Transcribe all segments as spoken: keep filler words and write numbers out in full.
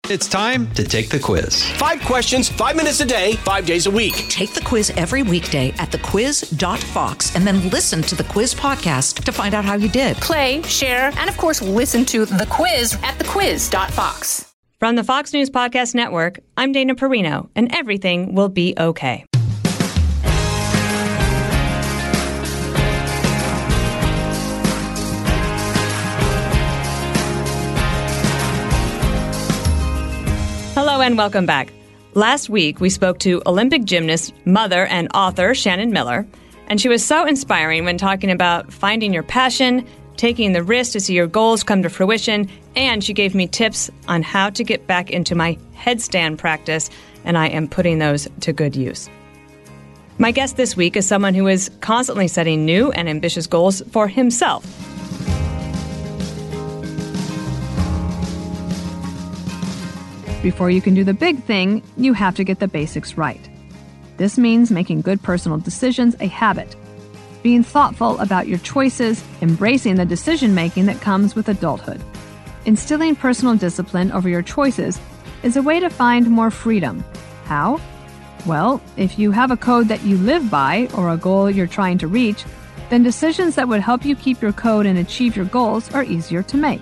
It's time to take the quiz. Five questions, five minutes a day, five days a week. Take the quiz every weekday at the quiz dot fox and then listen to the quiz podcast to find out how you did. Play, share, and of course, listen to the quiz at the quiz dot fox. From the Fox News Podcast Network, I'm Dana Perino, and everything will be okay. Hello and welcome back. Last week, we spoke to Olympic gymnast, mother, and author Shannon Miller, and she was so inspiring when talking about finding your passion, taking the risk to see your goals come to fruition, and she gave me tips on how to get back into my headstand practice, and I am putting those to good use. My guest this week is someone who is constantly setting new and ambitious goals for himself. Before you can do the big thing, you have to get the basics right. This means making good personal decisions a habit, being thoughtful about your choices, embracing the decision-making that comes with adulthood. Instilling personal discipline over your choices is a way to find more freedom. How? Well, if you have a code that you live by or a goal you're trying to reach, then decisions that would help you keep your code and achieve your goals are easier to make.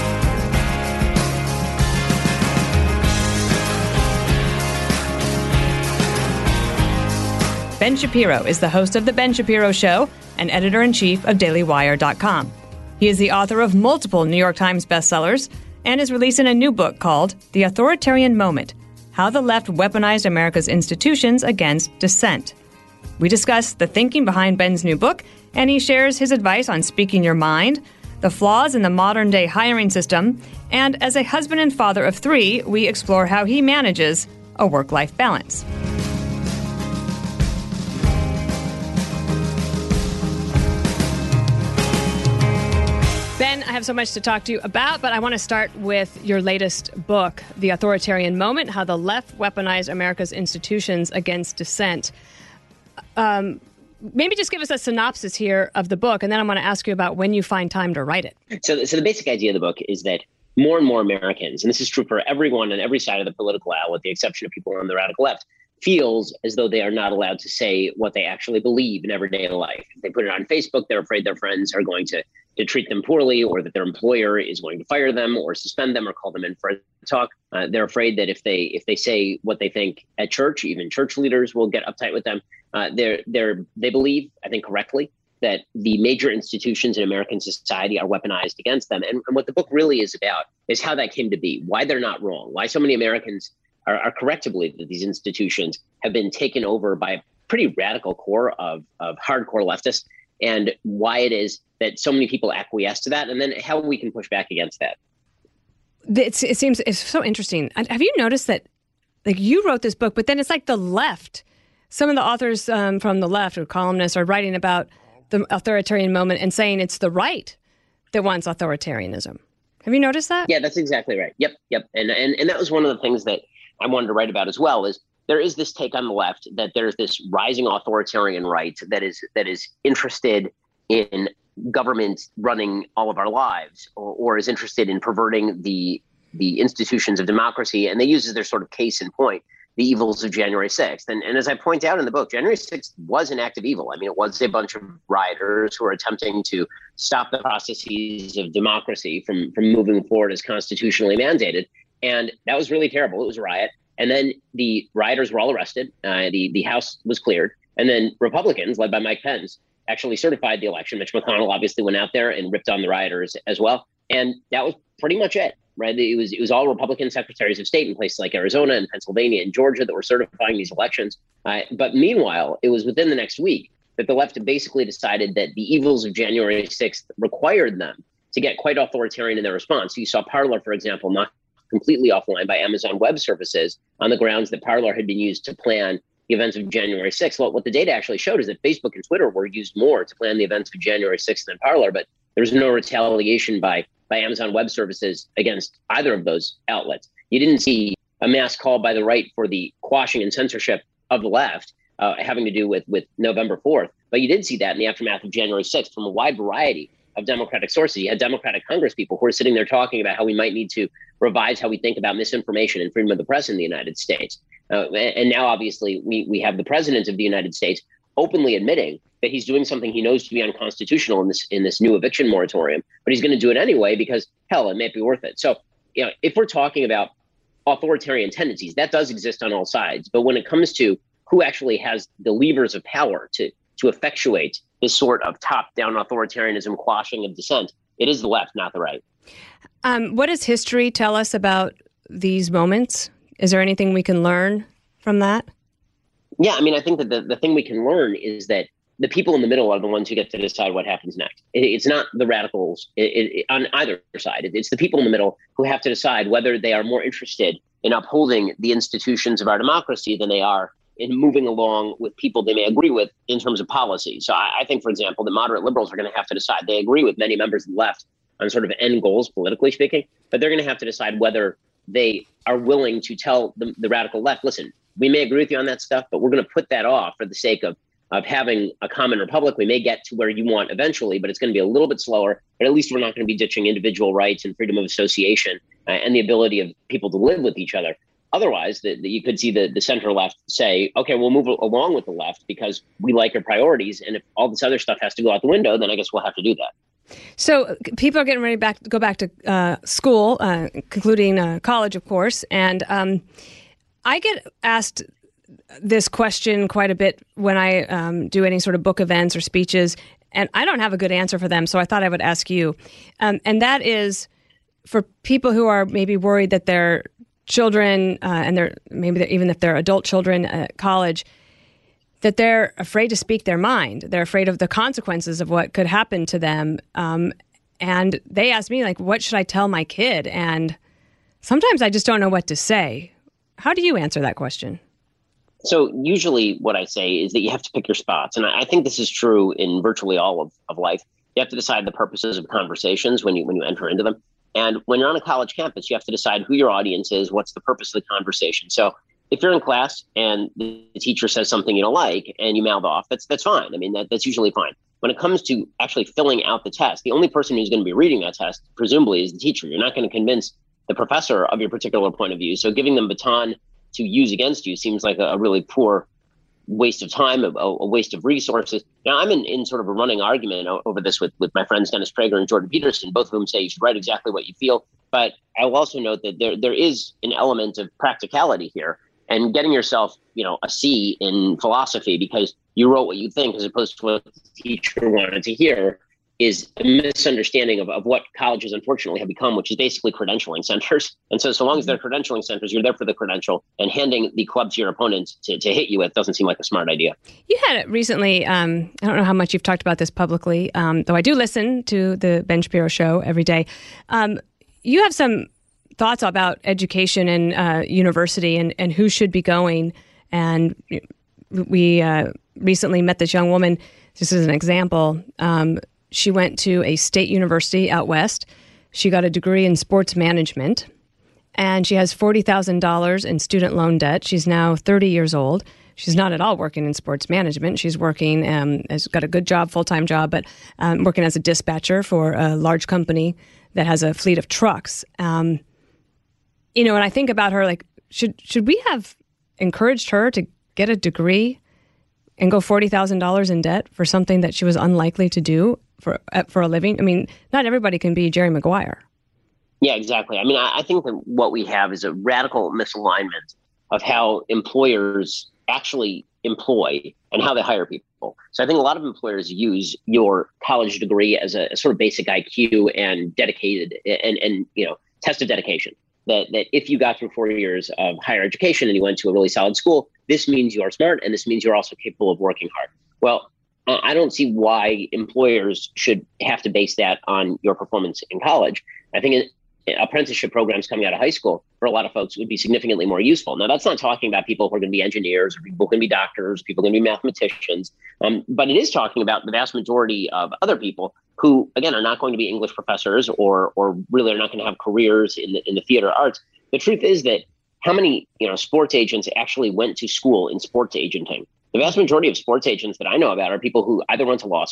Ben Shapiro is the host of The Ben Shapiro Show and editor-in-chief of Daily Wire dot com. He is the author of multiple New York Times bestsellers and is releasing a new book called The Authoritarian Moment: How the Left Weaponized America's Institutions Against Dissent. We discuss the thinking behind Ben's new book, and he shares his advice on speaking your mind, the flaws in the modern-day hiring system, and as a husband and father of three, we explore how he manages a work-life balance. Ben, I have so much to talk to you about, but I want to start with your latest book, The Authoritarian Moment: How the Left Weaponized America's Institutions Against Dissent. Um, maybe just give us a synopsis here of the book, and then I'm going to ask you about when you find time to write it. So, so the basic idea of the book is that more and more Americans, and this is true for everyone on every side of the political aisle, with the exception of people on the radical left, feels as though they are not allowed to say what they actually believe in everyday life. If they put it on Facebook, they're afraid their friends are going to, to treat them poorly, or that their employer is going to fire them or suspend them or call them in for a talk. Uh, they're afraid that if they if they say what they think at church, even church leaders will get uptight with them. Uh, they're they're they believe, I think correctly, that the major institutions in American society are weaponized against them. And, and what the book really is about is how that came to be, why they're not wrong, why so many Americans Are, are correct to believe that these institutions have been taken over by a pretty radical core of, of hardcore leftists, and why it is that so many people acquiesce to that, and then how we can push back against that. It's, it seems it's so interesting. Have you noticed that, like, you wrote this book, but then it's like the left, some of the authors um, from the left or columnists are writing about the authoritarian moment and saying it's the right that wants authoritarianism. Have you noticed that? Yeah, that's exactly right. Yep, yep. And and and that was one of the things that I wanted to write about as well, is there is this take on the left that there's this rising authoritarian right that is that is interested in government running all of our lives, or, or is interested in perverting the the institutions of democracy. And they use as their sort of case in point the evils of January sixth. And, and as I point out in the book, January sixth was an act of evil. I mean, it was a bunch of rioters who were attempting to stop the processes of democracy from, from moving forward as constitutionally mandated. And that was really terrible. It was a riot. And then the rioters were all arrested. Uh, the, the House was cleared. And then Republicans, led by Mike Pence, actually certified the election. Mitch McConnell obviously went out there and ripped on the rioters as well. And that was pretty much it, right? It was it was all Republican secretaries of state in places like Arizona and Pennsylvania and Georgia that were certifying these elections. Uh, but meanwhile, it was within the next week that the left basically decided that the evils of January sixth required them to get quite authoritarian in their response. So you saw Parler, for example, knocked completely offline by Amazon Web Services on the grounds that Parler had been used to plan the events of January sixth. Well, what the data actually showed is that Facebook and Twitter were used more to plan the events of January sixth than Parler, but there was no retaliation by by Amazon Web Services against either of those outlets. You didn't see a mass call by the right for the quashing and censorship of the left uh, having to do with, with November fourth, but you did see that in the aftermath of January sixth from a wide variety of Democratic sources. You had Democratic Congress people who are sitting there talking about how we might need to revise how we think about misinformation and freedom of the press in the United States. Uh, and now, obviously, we, we have the president of the United States openly admitting that he's doing something he knows to be unconstitutional in this in this new eviction moratorium, but he's going to do it anyway because, hell, it may be worth it. So, you know, if we're talking about authoritarian tendencies, that does exist on all sides. But when it comes to who actually has the levers of power to to effectuate this sort of top-down authoritarianism, quashing of dissent, it is the left, not the right. Um, what does history tell us about these moments? Is there anything we can learn from that? Yeah, I mean, I think that the, the thing we can learn is that the people in the middle are the ones who get to decide what happens next. It, it's not the radicals it, it, on either side. It, it's the people in the middle who have to decide whether they are more interested in upholding the institutions of our democracy than they are in moving along with people they may agree with in terms of policy. So I, I think, for example, that moderate liberals are going to have to decide. They agree with many members of the left on sort of end goals, politically speaking, but they're going to have to decide whether they are willing to tell the, the radical left, listen, we may agree with you on that stuff, but we're going to put that off for the sake of, of having a common republic. We may get to where you want eventually, but it's going to be a little bit slower. But at least we're not going to be ditching individual rights and freedom of association uh, and the ability of people to live with each other. Otherwise, the, the, you could see the, the center left say, OK, we'll move along with the left because we like your priorities. And if all this other stuff has to go out the window, then I guess we'll have to do that. So people are getting ready back to go back to uh, school, uh, concluding uh, college, of course. And um, I get asked this question quite a bit when I um, do any sort of book events or speeches, and I don't have a good answer for them. So I thought I would ask you. Um, and that is for people who are maybe worried that their children uh, and they're maybe they're, even if they're adult children at college, that they're afraid to speak their mind. They're afraid of the consequences of what could happen to them. Um, and they ask me, like, what should I tell my kid? And sometimes I just don't know what to say. How do you answer that question? So usually what I say is that you have to pick your spots. And I, I think this is true in virtually all of, of life. You have to decide the purposes of conversations when you when you enter into them. And when you're on a college campus, you have to decide who your audience is, what's the purpose of the conversation. So if you're in class and the teacher says something you don't like and you mouth off, that's that's fine. I mean, that, that's usually fine. When it comes to actually filling out the test, the only person who's going to be reading that test, presumably, is the teacher. You're not going to convince the professor of your particular point of view. So giving them baton to use against you seems like a, a really poor waste of time, a, a waste of resources. Now, I'm in, in sort of a running argument over this with, with my friends Dennis Prager and Jordan Peterson, both of whom say you should write exactly what you feel. But I will also note that there there is an element of practicality here, and getting yourself, you know, a C in philosophy because you wrote what you think as opposed to what the teacher wanted to hear is a misunderstanding of, of what colleges unfortunately have become, which is basically credentialing centers. And so so long as they're credentialing centers, you're there for the credential, and handing the club to your opponent to, to hit you with doesn't seem like a smart idea. You had it recently, um, I don't know how much you've talked about this publicly, um, though I do listen to the Ben Shapiro show every day. Um, you have some thoughts about education and uh, university and, and who should be going. And we uh, recently met this young woman, just as an example. Um, She went to a state university out west. She got a degree in sports management, and she has forty thousand dollars in student loan debt. She's now thirty years old. She's not at all working in sports management. She's working, um, has got a good job, full-time job, but um, working as a dispatcher for a large company that has a fleet of trucks. Um, you know, and I think about her, like, should should we have encouraged her to get a degree and go forty thousand dollars in debt for something that she was unlikely to do for for a living? I mean, not everybody can be Jerry Maguire. Yeah, exactly. I mean, I, I think that what we have is a radical misalignment of how employers actually employ and how they hire people. So I think a lot of employers use your college degree as a, a sort of basic I Q and dedicated and, and you know, test of dedication. That that if you got through four years of higher education and you went to a really solid school, this means you are smart, and this means you're also capable of working hard. Well, I don't see why employers should have to base that on your performance in college. I think it, apprenticeship programs coming out of high school for a lot of folks would be significantly more useful. Now, that's not talking about people who are going to be engineers, or people who are going to be doctors, people who are going to be mathematicians, um, but it is talking about the vast majority of other people who, again, are not going to be English professors or or really are not going to have careers in the, in the theater arts. The truth is that how many you know sports agents actually went to school in sports agenting? The vast majority of sports agents that I know about are people who either went to law school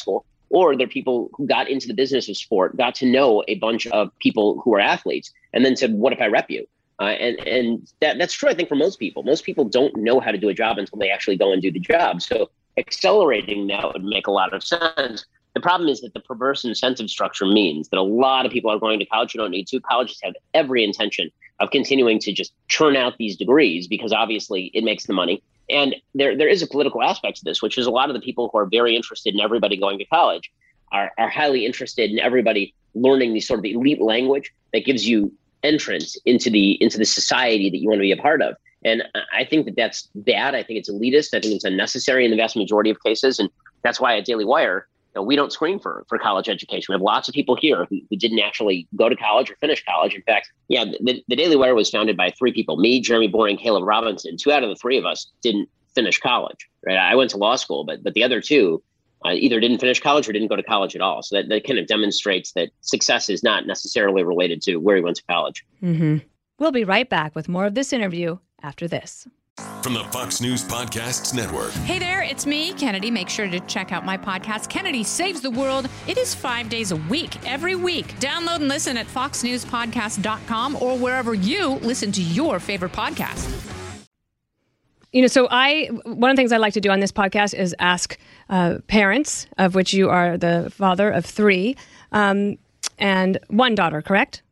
or they're people who got into the business of sport, got to know a bunch of people who are athletes, and then said, what if I rep you? Uh, and and that, that's true, I think, for most people. Most people don't know how to do a job until they actually go and do the job. So accelerating that would make a lot of sense. The problem is that the perverse incentive structure means that a lot of people are going to college who don't need to. Colleges have every intention of continuing to just churn out these degrees because obviously it makes the money. And there there is a political aspect to this, which is a lot of the people who are very interested in everybody going to college are, are highly interested in everybody learning the sort of elite language that gives you entrance into the into the society that you want to be a part of. And I think that that's bad. I think it's elitist. I think it's unnecessary in the vast majority of cases. And that's why at Daily Wire, you know, we don't screen for, for college education. We have lots of people here who, who didn't actually go to college or finish college. In fact, yeah, the, the Daily Wire was founded by three people, me, Jeremy Boring, Caleb Robinson. Two out of the three of us didn't finish college, right? I went to law school, but but the other two uh, either didn't finish college or didn't go to college at all. So that, that kind of demonstrates that success is not necessarily related to where you went to college. Mm-hmm. We'll be right back with more of this interview after this. From the Fox News Podcasts Network. Hey there, it's me, Kennedy. Make sure to check out my podcast, Kennedy Saves the World. It is five days a week, every week. Download and listen at fox news podcast dot com or wherever you listen to your favorite podcast. You know, so I, one of the things I like to do on this podcast is ask uh, parents, of which you are the father of three, um, and one daughter, correct?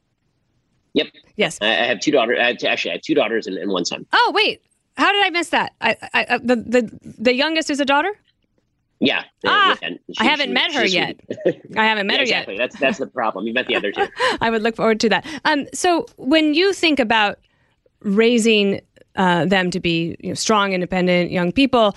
Yep. Yes. I have two daughters. I have two, actually, I have two daughters and, and one son. Oh, wait. How did I miss that? I, I, the, the the youngest is a daughter? Yeah. Ah, yeah, she, I haven't she, met her yet. I haven't met yeah, her exactly. yet. That's that's the problem. You met the other two. I would look forward to that. Um, so when you think about raising uh, them to be you know, strong, independent young people,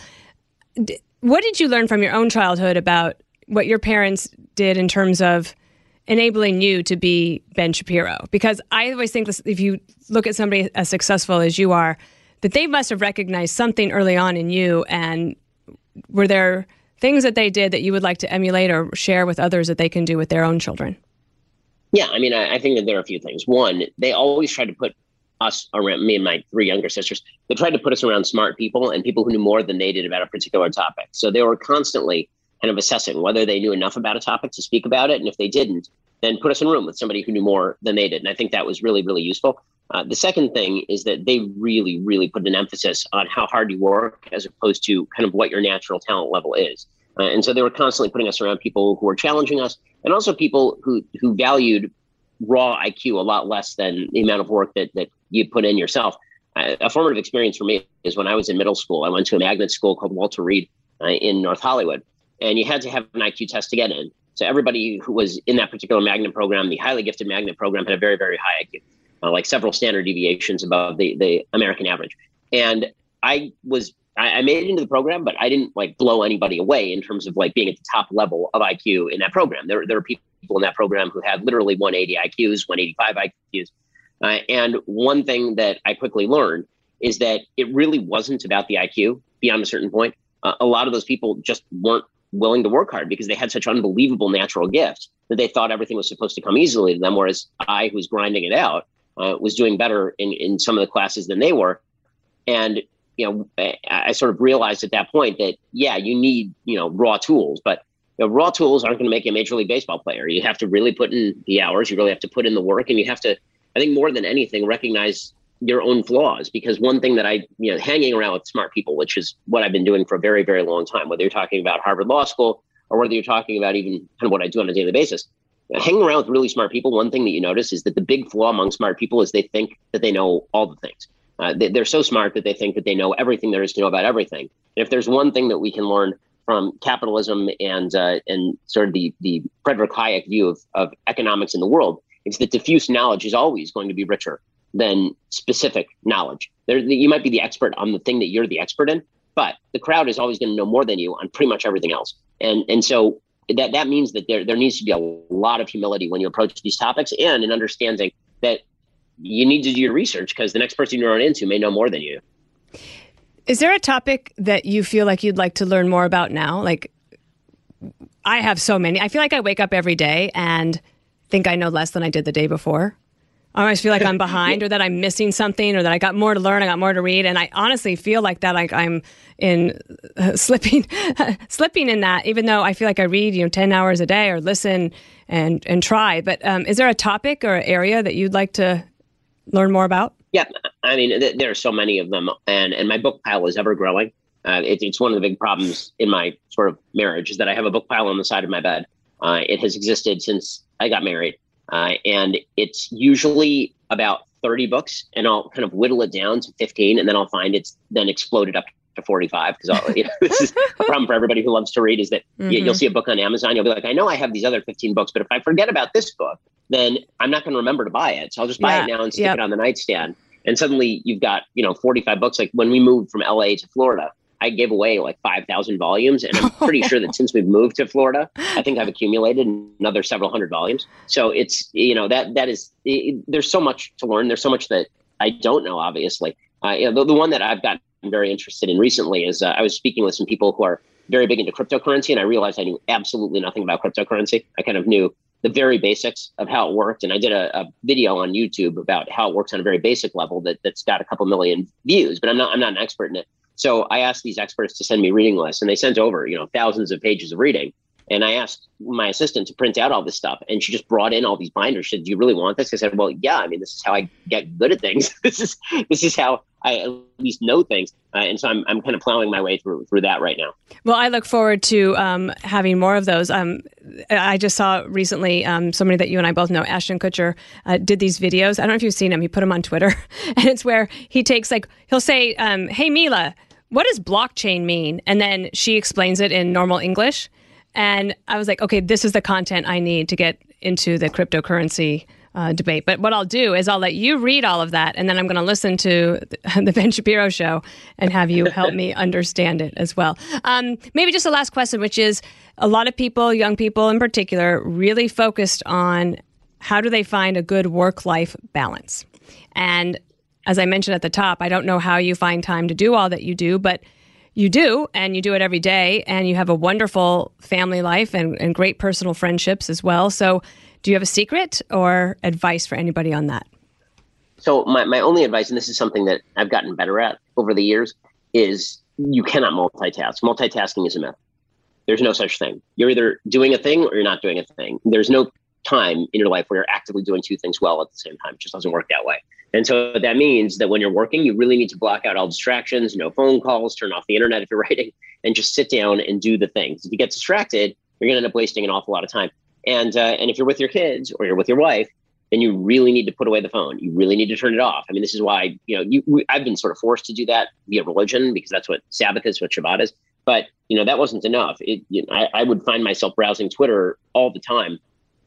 d- what did you learn from your own childhood about what your parents did in terms of enabling you to be Ben Shapiro? Because I always think this, if you look at somebody as successful as you are, that they must have recognized something early on in you. And were there things that they did that you would like to emulate or share with others that they can do with their own children? Yeah, I mean, I, I think that there are a few things. One, they always tried to put us around, me and my three younger sisters, they tried to put us around smart people and people who knew more than they did about a particular topic. So they were constantly kind of assessing whether they knew enough about a topic to speak about it. And if they didn't, then put us in a room with somebody who knew more than they did. And I think that was really, really useful. Uh, the second thing is that they really, really put an emphasis on how hard you work as opposed to kind of what your natural talent level is. Uh, and so they were constantly putting us around people who were challenging us and also people who who valued raw I Q a lot less than the amount of work that, that you put in yourself. Uh, a formative experience for me is when I was in middle school. I went to a magnet school called Walter Reed uh, in North Hollywood, and you had to have an I Q test to get in. So everybody who was in that particular magnet program, the highly gifted magnet program, had a very, very high I Q, uh, like several standard deviations above the, the American average. And I was, I, I made it into the program, but I didn't like blow anybody away in terms of like being at the top level of I Q in that program. There, there were people in that program who had literally one eighty I Qs, one eighty-five I Qs. Uh, and one thing that I quickly learned is that it really wasn't about the I Q beyond a certain point. Uh, a lot of those people just weren't willing to work hard because they had such unbelievable natural gifts that they thought everything was supposed to come easily to them. Whereas I, who was grinding it out, uh, was doing better in, in some of the classes than they were. And, you know, I, I sort of realized at that point that, yeah, you need, you know, raw tools, but you know, raw tools aren't going to make you a Major League Baseball player. You have to really put in the hours. You really have to put in the work, and you have to, I think more than anything, recognize your own flaws. Because one thing that I, you know, hanging around with smart people, which is what I've been doing for a very, very long time, whether you're talking about Harvard Law School or whether you're talking about even kind of what I do on a daily basis, hanging around with really smart people, one thing that you notice is that the big flaw among smart people is they think that they know all the things. Uh, they, they're so smart that they think that they know everything there is to know about everything. And if there's one thing that we can learn from capitalism and uh, and sort of the, the Frederick Hayek view of, of economics in the world, it's that diffuse knowledge is always going to be richer than specific knowledge. There, you might be the expert on the thing that you're the expert in, but the crowd is always going to know more than you on pretty much everything else. And and so that that means that there, there needs to be a lot of humility when you approach these topics, and an understanding that you need to do your research because the next person you run into may know more than you. Is there a topic that you feel like you'd like to learn more about now? Like, I have so many. I feel like I wake up every day and think I know less than I did the day before. I always feel like I'm behind or that I'm missing something or that I got more to learn, I got more to read. And I honestly feel like that like I'm in uh, slipping slipping in that, even though I feel like I read, you know, ten hours a day or listen and, and try. But um, is there a topic or area that you'd like to learn more about? Yeah, I mean, th- there are so many of them. And, and my book pile is ever growing. Uh, it, it's one of the big problems in my sort of marriage is that I have a book pile on the side of my bed. Uh, it has existed since I got married. Uh, and it's usually about thirty books, and I'll kind of whittle it down to fifteen, and then I'll find it's then exploded up to forty-five. Because you know, this is a problem for everybody who loves to read is that mm-hmm. you, you'll see a book on Amazon. You'll be like, I know I have these other fifteen books, but if I forget about this book, then I'm not going to remember to buy it. So I'll just buy yeah. it now and stick yep. it on the nightstand. And suddenly you've got, you know, forty-five books. Like when we moved from L A to Florida, I gave away like five thousand volumes. And I'm pretty sure that since we've moved to Florida, I think I've accumulated another several hundred volumes. So it's, you know, that that is, it, there's so much to learn. There's so much that I don't know, obviously. Uh, you know, the, the one that I've gotten very interested in recently is uh, I was speaking with some people who are very big into cryptocurrency, and I realized I knew absolutely nothing about cryptocurrency. I kind of knew the very basics of how it worked. And I did a, a video on YouTube about how it works on a very basic level that, that's got a couple million views, but I'm not, I'm not an expert in it. So I asked these experts to send me reading lists, and they sent over, you know, thousands of pages of reading. And I asked my assistant to print out all this stuff, and she just brought in all these binders. She said, "Do you really want this?" I said, "Well, yeah. I mean, this is how I get good at things. this is this is how I at least know things." Uh, and so I'm I'm kind of plowing my way through through that right now. Well, I look forward to um, having more of those. Um, I just saw recently um, somebody that you and I both know, Ashton Kutcher, uh, did these videos. I don't know if you've seen him. He put them on Twitter, and it's where he takes like he'll say, um, "Hey, Mila, what does blockchain mean?" And then she explains it in normal English. And I was like, okay, this is the content I need to get into the cryptocurrency uh, debate. But what I'll do is I'll let you read all of that, and then I'm going to listen to the, the Ben Shapiro Show and have you help me understand it as well. Um, maybe just a last question, which is a lot of people, young people in particular, really focused on how do they find a good work-life balance. And as I mentioned at the top, I don't know how you find time to do all that you do, but you do, and you do it every day, and you have a wonderful family life and, and great personal friendships as well. So do you have a secret or advice for anybody on that? So my, my only advice, and this is something that I've gotten better at over the years, is you cannot multitask. Multitasking is a myth. There's no such thing. You're either doing a thing or you're not doing a thing. There's no time in your life where you're actively doing two things well at the same time. It just doesn't work that way. And so that means that when you're working, you really need to block out all distractions, no phone calls, turn off the internet if you're writing, and just sit down and do the things. If you get distracted, you're going to end up wasting an awful lot of time. And uh, and if you're with your kids or you're with your wife, then you really need to put away the phone. You really need to turn it off. I mean, this is why, you know, you, we, I've been sort of forced to do that via religion, because that's what Sabbath is, what Shabbat is. But, you know, that wasn't enough. It, you know, I, I would find myself browsing Twitter all the time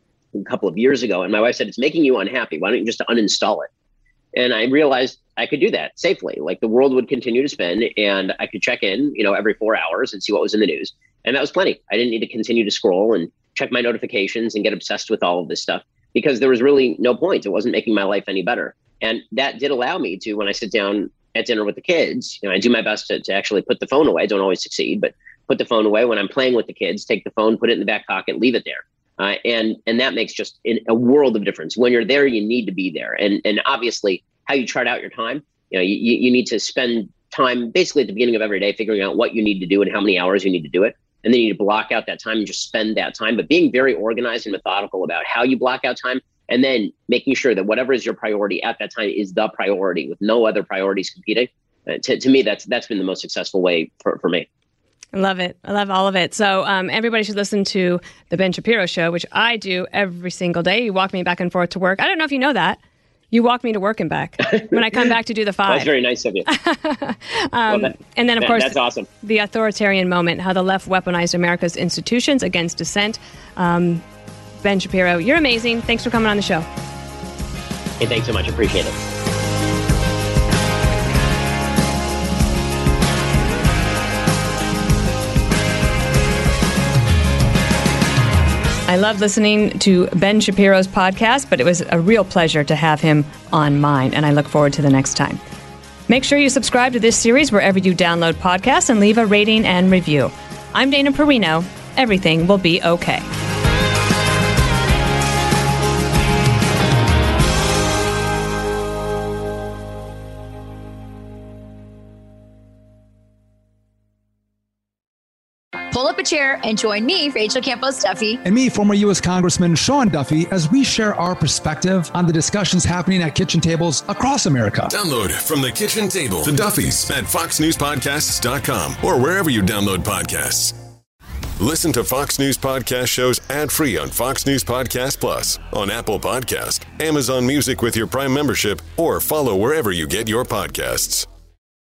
a couple of years ago. And my wife said, "It's making you unhappy. Why don't you just uninstall it?" And I realized I could do that safely. Like the world would continue to spin, and I could check in, you know, every four hours and see what was in the news. And that was plenty. I didn't need to continue to scroll and check my notifications and get obsessed with all of this stuff, because there was really no point. It wasn't making my life any better. And that did allow me to, when I sit down at dinner with the kids, you know, I do my best to, to actually put the phone away. I don't always succeed, but put the phone away when I'm playing with the kids, take the phone, put it in the back pocket, leave it there. Uh, and and that makes just a world of difference. When you're there, you need to be there. And and obviously, how you chart out your time, you know, you, you need to spend time basically at the beginning of every day figuring out what you need to do and how many hours you need to do it. And then you need to block out that time and just spend that time. But being very organized and methodical about how you block out time, and then making sure that whatever is your priority at that time is the priority with no other priorities competing. Uh, to, to me, that's that's been the most successful way for, for me. I love it. I love all of it. So um, everybody should listen to the Ben Shapiro Show, which I do every single day. You walk me back and forth to work. I don't know if you know that. You walk me to work and back when I come back to do the five. Well, that's very nice of you. um, well, that, and then, of that, course, that's awesome. The authoritarian moment, how the left weaponized America's institutions against dissent. Um, Ben Shapiro, you're amazing. Thanks for coming on the show. Hey, thanks so much. Appreciate it. I love listening to Ben Shapiro's podcast, but it was a real pleasure to have him on mine, and I look forward to the next time. Make sure you subscribe to this series wherever you download podcasts and leave a rating and review. I'm Dana Perino. Everything will be okay. Pull up a chair and join me, Rachel Campos Duffy, and me, former U S Congressman Sean Duffy, as we share our perspective on the discussions happening at kitchen tables across America. Download From the Kitchen Table, The Duffys, at fox news podcasts dot com or wherever you download podcasts. Listen to Fox News Podcast shows ad-free on Fox News Podcast Plus, on Apple Podcast, Amazon Music with your Prime membership, or follow wherever you get your podcasts.